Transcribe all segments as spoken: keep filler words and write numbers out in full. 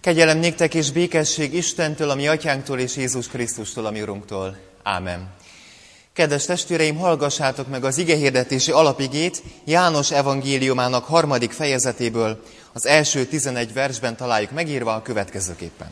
Kegyelem néktek és békesség Istentől, a mi atyánktól és Jézus Krisztustól, a mi Urunktól. Ámen. Kedves testvéreim, hallgassátok meg az igehirdetési alapigét János evangéliumának harmadik fejezetéből, az első tizenegy versben találjuk megírva a következőképpen.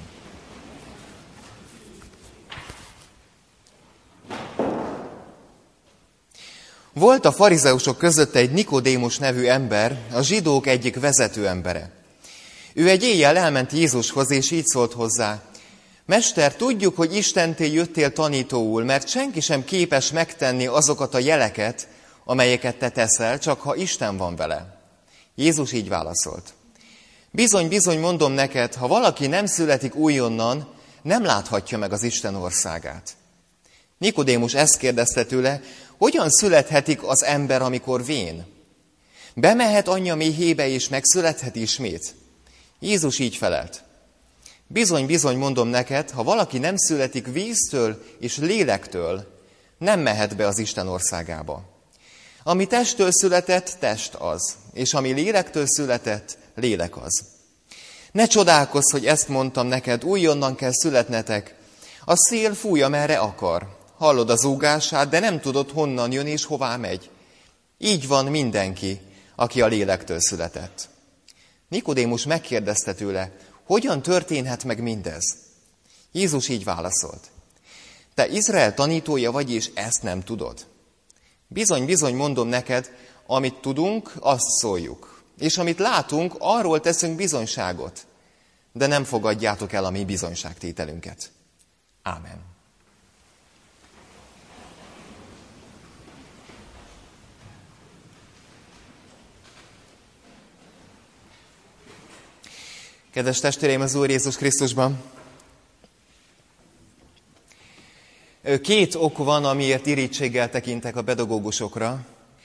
Volt a farizeusok között egy Nikodémus nevű ember, a zsidók egyik vezető embere. Ő egy éjjel elment Jézushoz, és így szólt hozzá: Mester, tudjuk, hogy Istentől jöttél tanítóul, mert senki sem képes megtenni azokat a jeleket, amelyeket te teszel, csak ha Isten van vele. Jézus így válaszolt: Bizony, bizony mondom neked, ha valaki nem születik újonnan, nem láthatja meg az Isten országát. Nikodémus ezt kérdezte tőle: Hogyan születhetik az ember, amikor vén? Bemehet anyja méhébe, és megszülethet ismét? Jézus így felelt: Bizony, bizony mondom neked, ha valaki nem születik víztől és lélektől, nem mehet be az Isten országába. Ami testtől született, test az, és ami lélektől született, lélek az. Ne csodálkozz, hogy ezt mondtam neked, újonnan kell születnetek. A szél fúj, amerre akar. Hallod a zúgását, de nem tudod, honnan jön és hová megy. Így van mindenki, aki a lélektől született. Nikodémus megkérdezte tőle: Hogyan történhet meg mindez? Jézus így válaszolt: Te Izrael tanítója vagy, és ezt nem tudod? Bizony, bizony mondom neked, amit tudunk, azt szóljuk. És amit látunk, arról teszünk bizonyságot. De nem fogadjátok el a mi bizonyságtételünket. Ámen. Kedves testvéreim az Úr Jézus Krisztusban! Két ok van, amiért irítséggel tekintek a pedagógusokra.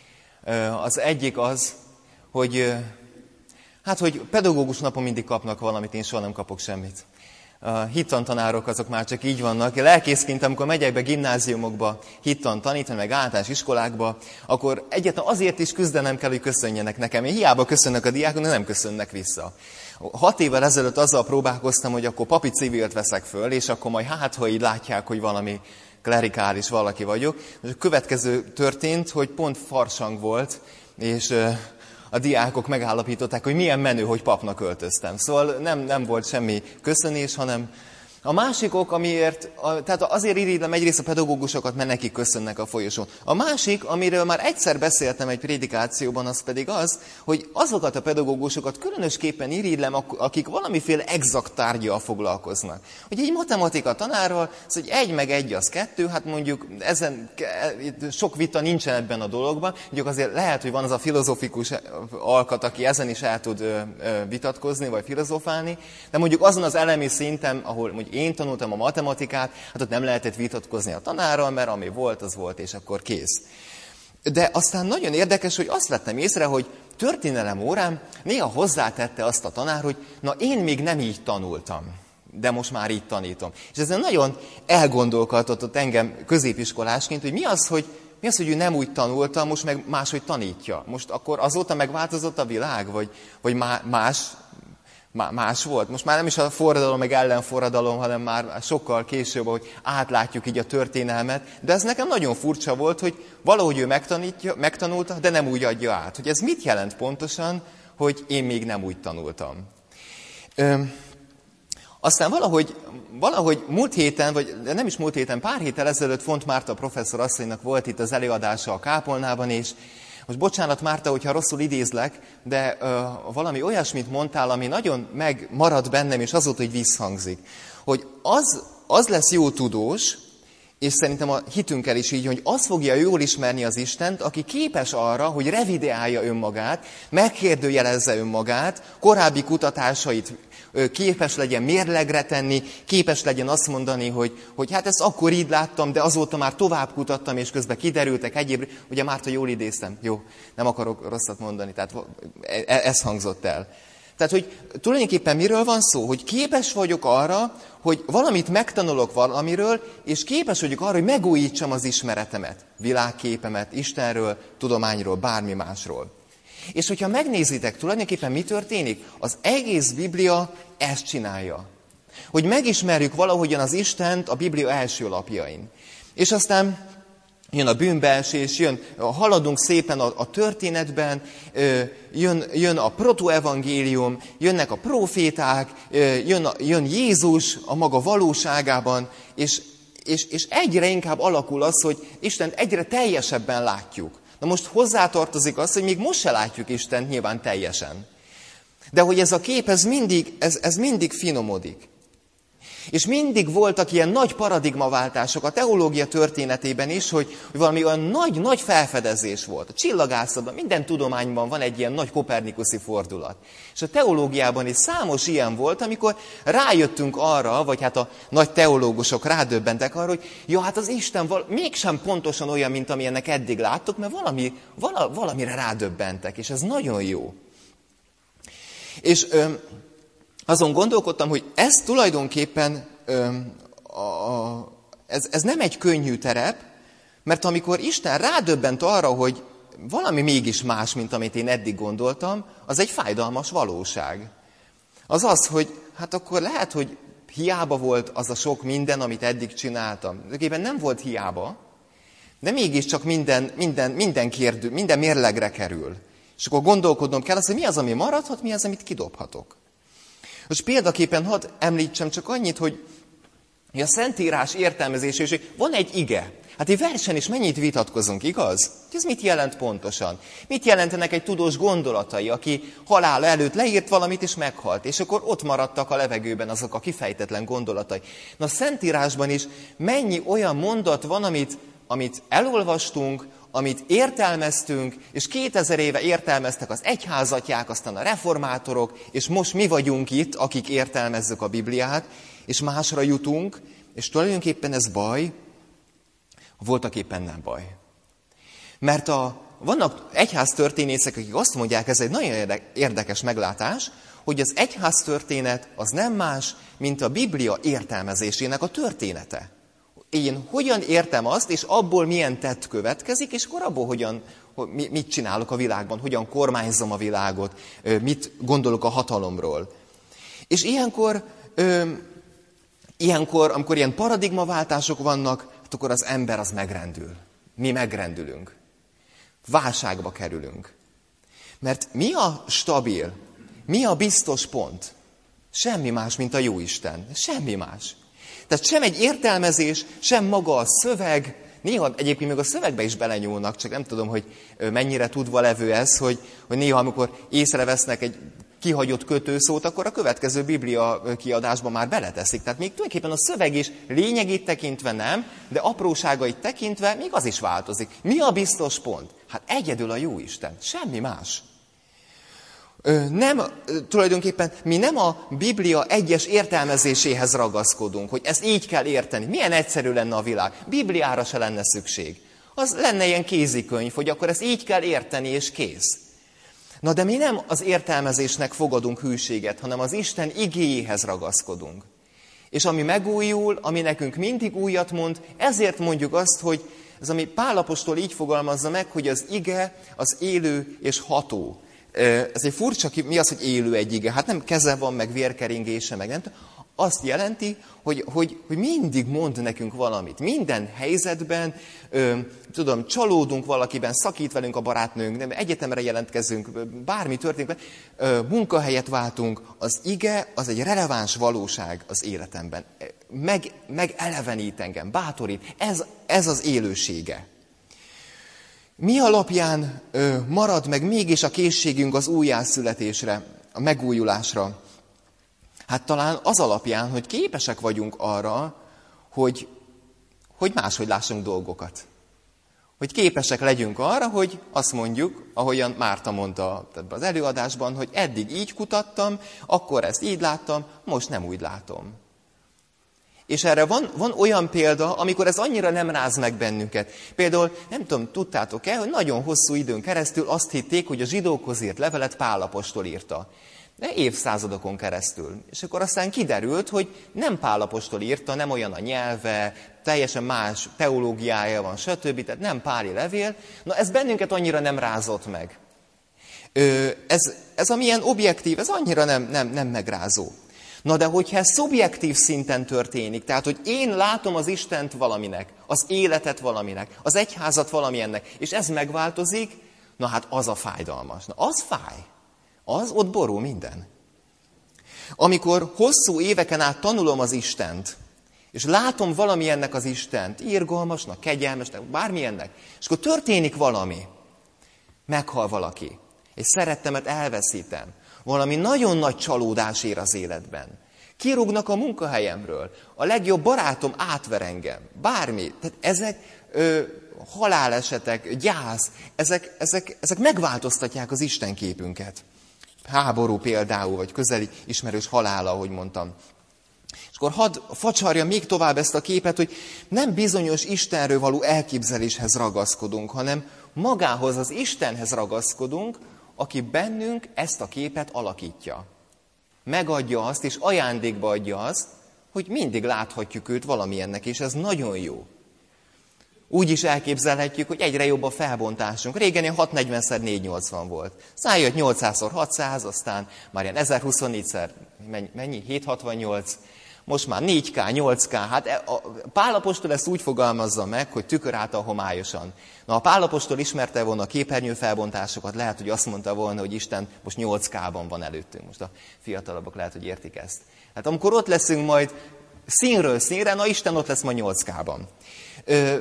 Az egyik az, hogy, hát, hogy pedagógus napon mindig kapnak valamit, én soha nem kapok semmit. A hittantanárok azok már csak így vannak. Lelkészként, amikor megyek be gimnáziumokba hittan tanítani, meg általános iskolákba, akkor egyáltalán azért is küzdenem kell, hogy köszönjenek nekem. Én hiába köszönnek a diákok, de nem köszönnek vissza. Hat évvel ezelőtt azzal próbálkoztam, hogy akkor papi civilt veszek föl, és akkor majd hát, ha így látják, hogy valami klerikális valaki vagyok. És a következő történt, hogy pont farsang volt, és a diákok megállapították, hogy milyen menő, hogy papnak öltöztem. Szóval nem, nem volt semmi köszönés, hanem a másik ok, amiért, a, tehát azért irigylem egyrészt a pedagógusokat, mert nekik köszönnek a folyosón. A másik, amiről már egyszer beszéltem egy prédikációban, az pedig az, hogy azokat a pedagógusokat különösképpen irigylem, akik valamiféle exakt tárgyal foglalkoznak. Hogy egy matematika tanárral, az, hogy egy meg egy az kettő, hát mondjuk ezen sok vita nincsen ebben a dologban, mondjuk azért lehet, hogy van az a filozofikus alkat, aki ezen is el tud vitatkozni, vagy filozofálni, de mondjuk azon az elemi szinten, ahol mondjuk én tanultam a matematikát, hát ott nem lehetett vitatkozni a tanárral, mert ami volt, az volt, és akkor kész. De aztán nagyon érdekes, hogy azt vettem észre, hogy történelem órán néha hozzátette azt a tanár, hogy na én még nem így tanultam, de most már így tanítom. És ezen nagyon elgondolkodtatott engem középiskolásként, hogy mi az, hogy Mi az, hogy ő nem úgy tanulta, most meg máshogy tanítja. Most akkor azóta megváltozott a világ, vagy, vagy más... Más volt. Most már nem is a forradalom meg ellenforradalom, hanem már sokkal később, hogy átlátjuk így a történelmet. De ez nekem nagyon furcsa volt, hogy valahogy ő megtanítja, megtanulta, de nem úgy adja át. Hogy ez mit jelent pontosan, hogy én még nem úgy tanultam. Ö, aztán valahogy, valahogy múlt héten, vagy nem is múlt héten, pár héttel ezelőtt Font Márta professzor asszonynak volt itt az előadása a kápolnában, és most bocsánat, Márta, hogyha rosszul idézlek, de ö, valami olyasmit mondtál, ami nagyon megmaradt bennem, és azóta, hogy visszhangzik. Hogy az, az lesz jó tudós, és szerintem a hitünkkel is így, hogy az fogja jól ismerni az Istent, aki képes arra, hogy revideálja önmagát, megkérdőjelezze önmagát, korábbi kutatásait képes legyen mérlegre tenni, képes legyen azt mondani, hogy, hogy hát ezt akkor így láttam, de azóta már tovább kutattam, és közben kiderültek egyéb. Ugye Márta, jól idéztem? Jó, nem akarok rosszat mondani, tehát ez hangzott el. Tehát, hogy tulajdonképpen miről van szó? Hogy képes vagyok arra, hogy valamit megtanulok valamiről, és képes vagyok arra, hogy megújítsam az ismeretemet, világképemet, Istenről, tudományról, bármi másról. És hogyha megnézitek, tulajdonképpen mi történik? Az egész Biblia ezt csinálja. Hogy megismerjük valahogyan az Istent a Biblia első lapjain. És aztán jön a bűnbeesés, jön, haladunk szépen a, a történetben, jön, jön a protoevangélium, jönnek a proféták, jön, a, jön Jézus a maga valóságában, és, és, és egyre inkább alakul az, hogy Istent egyre teljesebben látjuk. Na most hozzátartozik az, hogy még most se látjuk Istent nyilván teljesen. De hogy ez a kép, ez mindig, ez, ez mindig finomodik. És mindig voltak ilyen nagy paradigmaváltások a teológia történetében is, hogy, hogy valami olyan nagy-nagy felfedezés volt. A csillagászatban, minden tudományban van egy ilyen nagy kopernikuszi fordulat. És a teológiában is számos ilyen volt, amikor rájöttünk arra, vagy hát a nagy teológusok rádöbbentek arra, hogy ja, hát az Isten val- mégsem pontosan olyan, mint amilyennek eddig láttuk, mert valami, vala, valamire rádöbbentek, és ez nagyon jó. És... Öm, Azon gondolkodtam, hogy ez tulajdonképpen ö, a, a, ez, ez nem egy könnyű terep, mert amikor Isten rádöbbent arra, hogy valami mégis más, mint amit én eddig gondoltam, az egy fájdalmas valóság. Az az, hogy hát akkor lehet, hogy hiába volt az a sok minden, amit eddig csináltam. Tulajdonképpen nem volt hiába, de mégiscsak minden, minden, minden, kérdő, minden mérlegre kerül. És akkor gondolkodnom kell, az, hogy mi az, ami maradhat, mi az, amit kidobhatok. Most példaképpen hadd említsem csak annyit, hogy a Szentírás értelmezése, és van egy ige. Hát egy versen is mennyit vitatkozunk, igaz? Ez mit jelent pontosan? Mit jelentenek egy tudós gondolatai, aki halála előtt leírt valamit és meghalt, és akkor ott maradtak a levegőben azok a kifejtetlen gondolatai. Na a Szentírásban is mennyi olyan mondat van, amit, amit elolvastunk, amit értelmeztünk, és kétezer éve értelmeztek az egyházatják, aztán a reformátorok, és most mi vagyunk itt, akik értelmezzük a Bibliát, és másra jutunk, és tulajdonképpen ez baj, voltak éppen nem baj. Mert a, vannak egyháztörténészek, akik azt mondják, ez egy nagyon érdekes meglátás, hogy az egyháztörténet az nem más, mint a Biblia értelmezésének a története. Én hogyan értem azt, és abból milyen tett következik, és akkor abból hogyan, mit csinálok a világban, hogyan kormányzom a világot, mit gondolok a hatalomról. És ilyenkor, ö, ilyenkor amikor ilyen paradigmaváltások vannak, hát akkor az ember az megrendül. Mi megrendülünk. Válságba kerülünk. Mert mi a stabil, mi a biztos pont? Semmi más, mint a Jóisten. Semmi más. Tehát sem egy értelmezés, sem maga a szöveg, néha egyébként még a szövegbe is belenyúlnak, csak nem tudom, hogy mennyire tudva levő ez, hogy, hogy néha amikor észrevesznek egy kihagyott kötőszót, akkor a következő Biblia kiadásban már beleteszik. Tehát még tulajdonképpen a szöveg is lényegét tekintve nem, de apróságait tekintve még az is változik. Mi a biztos pont? Hát egyedül a Jóisten, semmi más. Nem, tulajdonképpen mi nem a Biblia egyes értelmezéséhez ragaszkodunk, hogy ezt így kell érteni. Milyen egyszerű lenne a világ. Bibliára se lenne szükség. Az lenne ilyen kézikönyv, hogy akkor ezt így kell érteni, és kész. Na de mi nem az értelmezésnek fogadunk hűséget, hanem az Isten igéjéhez ragaszkodunk. És ami megújul, ami nekünk mindig újat mond, ezért mondjuk azt, hogy ez, ami Pál apostol így fogalmazza meg, hogy az ige az élő és ható. Ez egy furcsa, mi az, hogy élő egy ige? Hát nem keze van, meg vérkeringése, meg nem. Azt jelenti, hogy, hogy, hogy mindig mond nekünk valamit. Minden helyzetben, ö, tudom, csalódunk valakiben, szakít velünk a barátnőnk, nem, egyetemre jelentkezünk, bármi történik, ö, munkahelyet váltunk. Az ige az egy releváns valóság az életemben. Meg, megelevenít engem, bátorít. Ez, ez az élősége. Mi alapján ö, marad meg mégis a készségünk az újjászületésre, a megújulásra? Hát talán az alapján, hogy képesek vagyunk arra, hogy, hogy máshogy lássunk dolgokat. Hogy képesek legyünk arra, hogy azt mondjuk, ahogyan Márta mondta az előadásban, hogy eddig így kutattam, akkor ezt így láttam, most nem úgy látom. És erre van, van olyan példa, amikor ez annyira nem ráz meg bennünket. Például, nem tudom, tudtátok-e, hogy nagyon hosszú időn keresztül azt hitték, hogy a zsidókhoz írt levelet Pál apostol írta. De évszázadokon keresztül. És akkor aztán kiderült, hogy nem Pál apostol írta, nem olyan a nyelve, teljesen más teológiája van, stb. Tehát nem páli levél. Na ez bennünket annyira nem rázott meg. Ez, ez amilyen objektív, ez annyira nem, nem, nem megrázó. Na de hogyha ez szubjektív szinten történik, tehát hogy én látom az Istent valaminek, az életet valaminek, az egyházat valamilyennek, és ez megváltozik, na hát az a fájdalmas. Na az fáj. Az ott borul minden. Amikor hosszú éveken át tanulom az Istent, és látom valamilyennek az Istent, irgalmasnak, kegyelmesnek, bármilyennek, és akkor történik valami, meghal valaki, és szerettemet elveszítem, valami nagyon nagy csalódás ér az életben. Kirúgnak a munkahelyemről, a legjobb barátom átver engem, bármi. Tehát ezek ö, halálesetek, gyász, ezek, ezek, ezek megváltoztatják az Isten képünket. Háború például, vagy közeli ismerős halála, ahogy mondtam. És akkor hadd facsarja még tovább ezt a képet, hogy nem bizonyos Istenről való elképzeléshez ragaszkodunk, hanem magához, az Istenhez ragaszkodunk, aki bennünk ezt a képet alakítja. Megadja azt, és ajándékba adja azt, hogy mindig láthatjuk őt valamilyennek, és ez nagyon jó. Úgy is elképzelhetjük, hogy egyre jobb a felbontásunk. Régen ilyen hatszáznegyven négyszáznyolcvan volt. Aztán jött nyolcszáz hatszáz, aztán már ilyen ezerhuszonnégy mennyi? hétszázhatvannyolc. Most már négy ká, nyolc ká. Hát a Pál apostol ezt úgy fogalmazza meg, hogy tükör által homályosan. Na, ha Pál apostol ismerte volna a képernyő felbontásokat, lehet, hogy azt mondta volna, hogy Isten most nyolc ká-ban van előttünk. Most a fiatalabbak lehet, hogy értik ezt. Hát amikor ott leszünk majd színről színre, na Isten ott lesz majd nyolc ká-ban. Ö,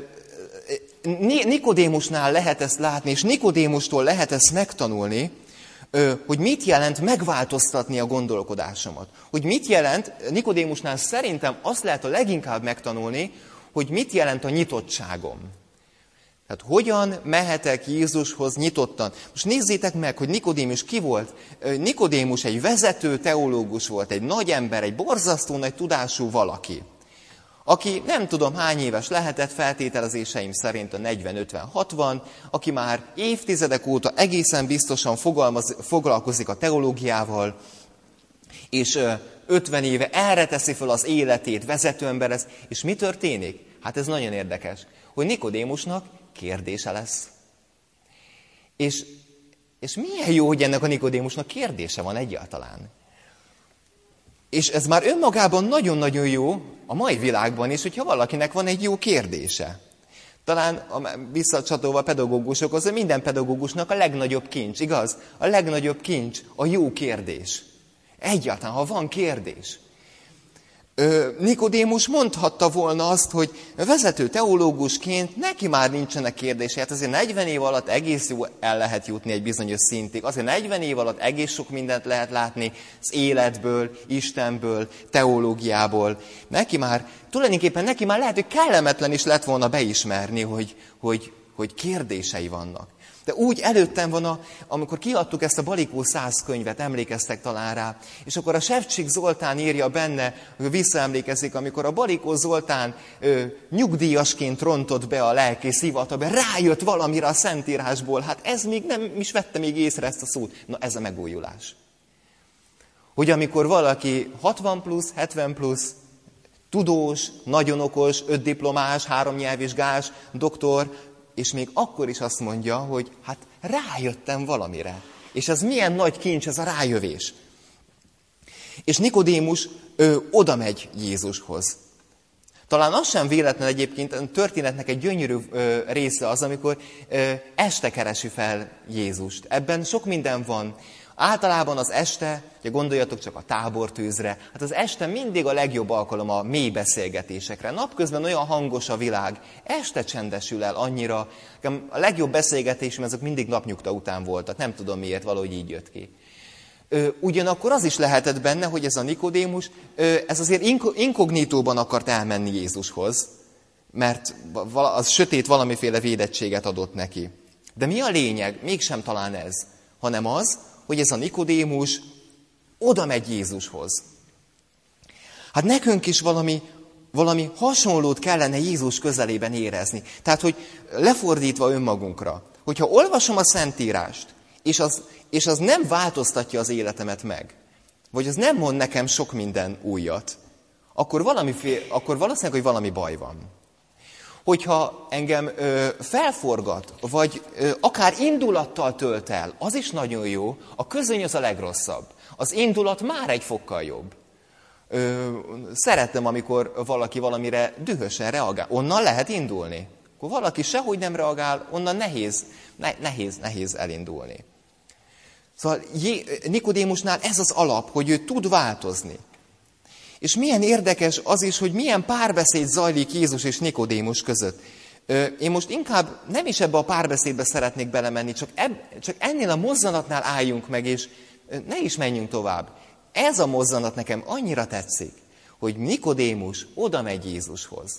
Nikodémusnál lehet ezt látni, és Nikodémustól lehet ezt megtanulni, hogy mit jelent megváltoztatni a gondolkodásomat. Hogy mit jelent, Nikodémusnál szerintem azt lehet a leginkább megtanulni, hogy mit jelent a nyitottságom. Tehát hogyan mehetek Jézushoz nyitottan. Most nézzétek meg, hogy Nikodémus ki volt. Nikodémus egy vezető teológus volt, egy nagy ember, egy borzasztó nagy tudású valaki. Aki nem tudom hány éves lehetett, feltételezéseim szerint a negyven ötven hatvan, aki már évtizedek óta egészen biztosan fogalmaz, foglalkozik a teológiával, és ötven éve erre teszi fel az életét, vezetőember lesz. És mi történik? Hát ez nagyon érdekes, hogy Nikodémusnak kérdése lesz. És, és milyen jó, hogy ennek a Nikodémusnak kérdése van egyáltalán. És ez már önmagában nagyon-nagyon jó a mai világban is, hogyha valakinek van egy jó kérdése. Talán visszacsatolva a pedagógusokhoz, hogy minden pedagógusnak a legnagyobb kincs, igaz? A legnagyobb kincs a jó kérdés. Egyáltalán, ha van kérdés. Nikodémus mondhatta volna azt, hogy vezető teológusként neki már nincsenek kérdései. Hát azért negyven év alatt egész jó el lehet jutni egy bizonyos szintig. Azért negyven év alatt egész sok mindent lehet látni az életből, Istenből, teológiából. Neki már, tulajdonképpen neki már lehet, hogy kellemetlen is lett volna beismerni, hogy, hogy, hogy kérdései vannak. De úgy előttem van, a, amikor kiadtuk ezt a Balikó száz könyvet, emlékeztek talán rá, és akkor a Sevcsik Zoltán írja benne, hogy visszaemlékezik, amikor a Balikó Zoltán ö, nyugdíjasként rontott be a lelkész hivatalba, rájött valamire a Szentírásból, hát ez még nem is vette még észre ezt a szót. Na ez a megújulás. Hogy amikor valaki hatvan plusz, hetven plusz, tudós, nagyon okos, öt diplomás, három nyelvvizsgás, doktor, és még akkor is azt mondja, hogy hát rájöttem valamire. És ez milyen nagy kincs, ez a rájövés. És Nikodémus ö, oda megy Jézushoz. Talán az sem véletlen egyébként, a történetnek egy gyönyörű ö, része az, amikor ö, este keresi fel Jézust. Ebben sok minden van. Általában az este, ugye gondoljatok csak a tábortűzre, hát az este mindig a legjobb alkalom a mély beszélgetésekre. Napközben olyan hangos a világ, este csendesül el annyira. A legjobb beszélgetésem azok mindig napnyugta után voltak, nem tudom miért, valahogy így jött ki. Ugyanakkor az is lehetett benne, hogy ez a Nikodémus, ez azért inkognitóban akart elmenni Jézushoz, mert az sötét valamiféle védettséget adott neki. De mi a lényeg? Mégsem talán ez, hanem az, hogy ez a Nikodémus oda megy Jézushoz. Hát nekünk is valami, valami hasonlót kellene Jézus közelében érezni. Tehát, hogy lefordítva önmagunkra, hogyha olvasom a Szentírást, és az, és az nem változtatja az életemet meg, vagy az nem mond nekem sok minden újat, akkor, valamiféle, akkor valószínűleg, hogy valami baj van. Hogyha engem ö, felforgat, vagy ö, akár indulattal tölt el, az is nagyon jó, a közöny az a legrosszabb. Az indulat már egy fokkal jobb. Ö, szeretem, amikor valaki valamire dühösen reagál. Onnan lehet indulni. Akkor valaki sehogy nem reagál, onnan nehéz, ne, nehéz, nehéz elindulni. Szóval Nikodémusnál ez az alap, hogy ő tud változni. És milyen érdekes az is, hogy milyen párbeszéd zajlik Jézus és Nikodémus között. Én most inkább nem is ebbe a párbeszédbe szeretnék belemenni, csak, eb, csak ennél a mozzanatnál álljunk meg, és ne is menjünk tovább. Ez a mozzanat nekem annyira tetszik, hogy Nikodémus oda megy Jézushoz.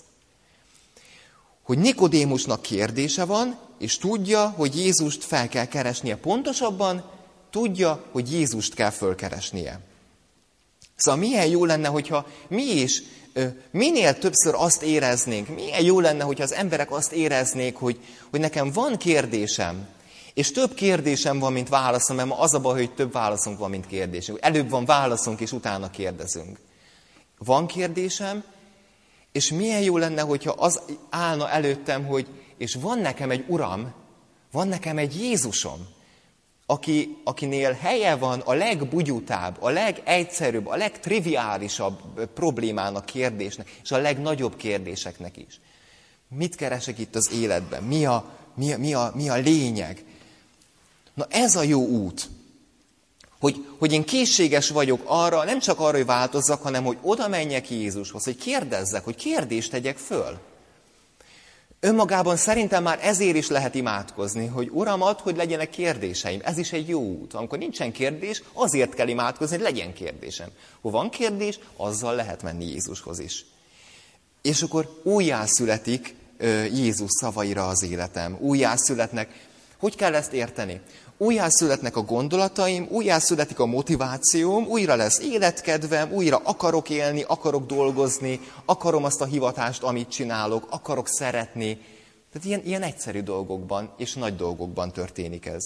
Hogy Nikodémusnak kérdése van, és tudja, hogy Jézust fel kell keresnie. Pontosabban tudja, hogy Jézust kell fölkeresnie. Szóval milyen jó lenne, hogyha mi is minél többször azt éreznénk, milyen jó lenne, hogyha az emberek azt éreznék, hogy, hogy nekem van kérdésem, és több kérdésem van, mint válaszom, mert ma az a baj, hogy több válaszunk van, mint kérdésünk. Előbb van válaszunk, és utána kérdezünk. Van kérdésem, és milyen jó lenne, hogyha az állna előttem, hogy és van nekem egy Uram, van nekem egy Jézusom, aki, akinél helye van a legbugyutább, a legegyszerűbb, a legtriviálisabb problémának, kérdésnek, és a legnagyobb kérdéseknek is. Mit keresek itt az életben? Mi a, mi a, mi a, mi a lényeg? Na ez a jó út, hogy, hogy én készséges vagyok arra, nem csak arra, hogy változzak, hanem hogy oda menjek Jézushoz, hogy kérdezzek, hogy kérdést tegyek föl. Önmagában szerintem már ezért is lehet imádkozni, hogy Uram, add, hogy legyenek kérdéseim. Ez is egy jó út. Amikor nincsen kérdés, azért kell imádkozni, hogy legyen kérdésem. Ha van kérdés, azzal lehet menni Jézushoz is. És akkor újjászületik Jézus szavaira az életem. Újjászületnek. Hogy kell ezt érteni? Újjászületnek a gondolataim, újjászületik a motivációm, újra lesz életkedvem, újra akarok élni, akarok dolgozni, akarom azt a hivatást, amit csinálok, akarok szeretni. Tehát ilyen, ilyen egyszerű dolgokban és nagy dolgokban történik ez.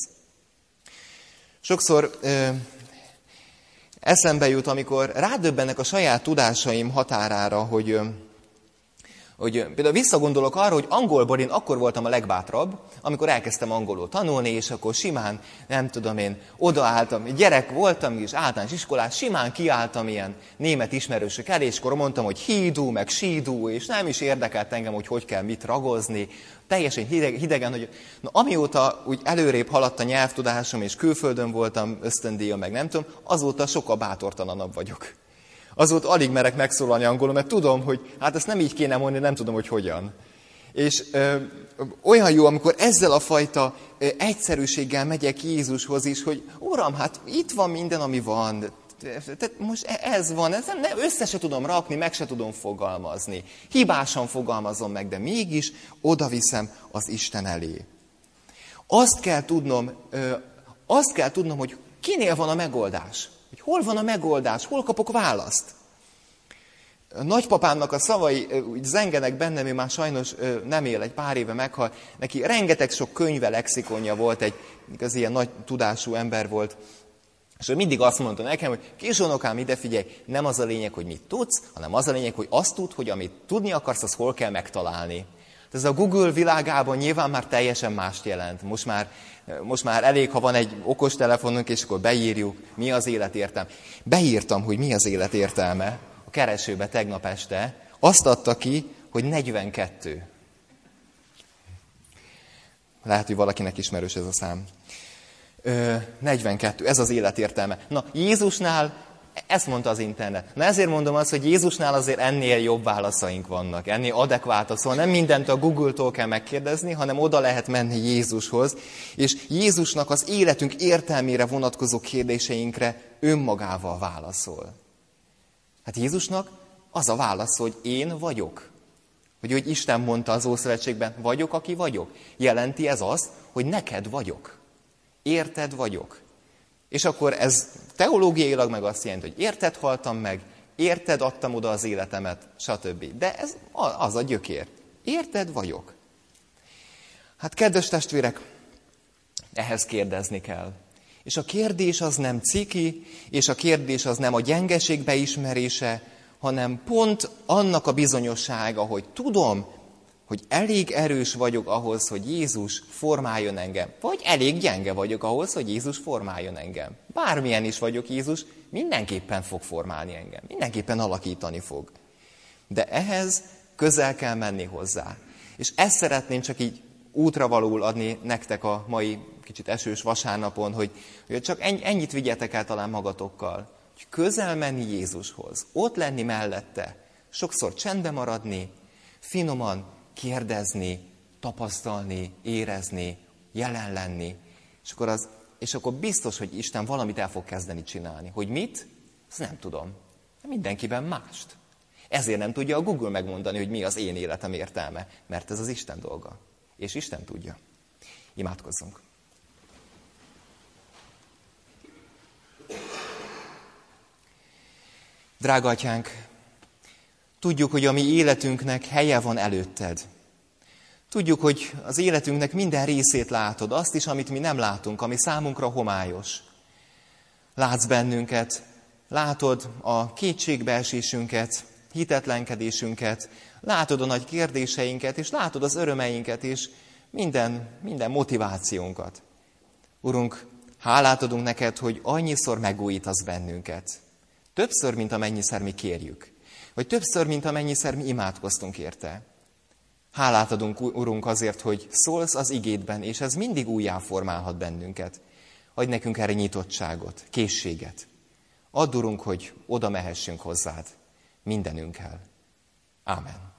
Sokszor ö, eszembe jut, amikor rádöbbennek a saját tudásaim határára, hogy... Ö, hogy például visszagondolok arra, hogy angolból én akkor voltam a legbátrabb, amikor elkezdtem angolul tanulni, és akkor simán, nem tudom én, odaálltam, gyerek voltam is, általános iskolás, simán kiálltam ilyen német ismerősök elé, és akkor mondtam, hogy he do, meg she do, és nem is érdekelt engem, hogy hogy kell mit ragozni. Teljesen hideg, hidegen, hogy na, amióta úgy előrébb haladt a nyelvtudásom, és külföldön voltam ösztöndíjon, meg nem tudom, azóta sokkal bátortalanabb vagyok. Azóta alig merek megszólalni angolul, mert tudom, hogy hát ezt nem így kéne mondani, nem tudom, hogy hogyan. És ö, olyan jó, amikor ezzel a fajta ö, egyszerűséggel megyek Jézushoz is, hogy Uram, hát itt van minden, ami van. Tehát most ez van, ez nem, nem, össze se tudom rakni, meg se tudom fogalmazni. Hibásan fogalmazom meg, de mégis oda viszem az Isten elé. Azt kell tudnom, ö, azt kell tudnom, hogy kinél van a megoldás. Hogy hol van a megoldás, hol kapok választ. A nagypapámnak a szavai úgy zengenek bennem, ő már sajnos nem él, egy pár éve meghal. Neki rengeteg sok könyve, lexikonja volt, egy az ilyen nagy tudású ember volt. És ő mindig azt mondta nekem, hogy kisunokám, ide figyelj, nem az a lényeg, hogy mit tudsz, hanem az a lényeg, hogy azt tudd, hogy amit tudni akarsz, az hol kell megtalálni. Ez a Google világában nyilván már teljesen mást jelent. Most már, most már elég, ha van egy okostelefonunk, és akkor beírjuk, mi az élet értelme. Beírtam, hogy mi az élet értelme a keresőbe tegnap este. Azt adta ki, hogy negyvenkettő. Lehet, hogy valakinek ismerős ez a szám. Ö, negyvenkettő, ez az élet értelme. Na, Jézusnál ezt mondta az internet. Na ezért mondom azt, hogy Jézusnál azért ennél jobb válaszaink vannak, ennél adekvátabb. Szóval nem mindent a Google-tól kell megkérdezni, hanem oda lehet menni Jézushoz. És Jézusnak az életünk értelmére vonatkozó kérdéseinkre önmagával válaszol. Hát Jézusnak az a válasz, hogy én vagyok. Hogy, hogy Isten mondta az Ószövetségben, vagyok, aki vagyok. Jelenti ez azt, hogy neked vagyok. Érted vagyok. És akkor ez teológiailag meg azt jelenti, hogy érted haltam meg, érted adtam oda az életemet, stb. De ez az a gyökér. Érted vagyok. Hát kedves testvérek, ehhez kérdezni kell. És a kérdés az nem ciki, és a kérdés az nem a gyengeség beismerése, hanem pont annak a bizonyossága, hogy tudom, hogy elég erős vagyok ahhoz, hogy Jézus formáljon engem. Vagy elég gyenge vagyok ahhoz, hogy Jézus formáljon engem. Bármilyen is vagyok Jézus, mindenképpen fog formálni engem, mindenképpen alakítani fog. De ehhez közel kell menni hozzá. És ezt szeretném csak így útravalóul adni nektek a mai kicsit esős vasárnapon, hogy, hogy csak ennyit vigyetek el talán magatokkal, hogy közel menni Jézushoz, ott lenni mellette, sokszor csendbe maradni, finoman kérdezni, tapasztalni, érezni, jelen lenni, és akkor, az, és akkor biztos, hogy Isten valamit el fog kezdeni csinálni. Hogy mit? Azt nem tudom. Mindenkiben mást. Ezért nem tudja a Google megmondani, hogy mi az én életem értelme, mert ez az Isten dolga. És Isten tudja. Imádkozzunk. Drága Atyánk, tudjuk, hogy a mi életünknek helye van előtted. Tudjuk, hogy az életünknek minden részét látod, azt is, amit mi nem látunk, ami számunkra homályos. Látsz bennünket, látod a kétségbeesésünket, hitetlenkedésünket, látod a nagy kérdéseinket, és látod az örömeinket, és minden, minden motivációnkat. Urunk, hálát adunk neked, hogy annyiszor megújítasz bennünket. Többször, mint amennyiszer mi kérjük. Vagy többször, mint amennyiszer mi imádkoztunk érte. Hálát adunk, Urunk, azért, hogy szólsz az igédben, és ez mindig újjá formálhat bennünket. Adj nekünk erre nyitottságot, készséget. Add, Urunk, hogy oda mehessünk hozzád mindenünkkel. Ámen.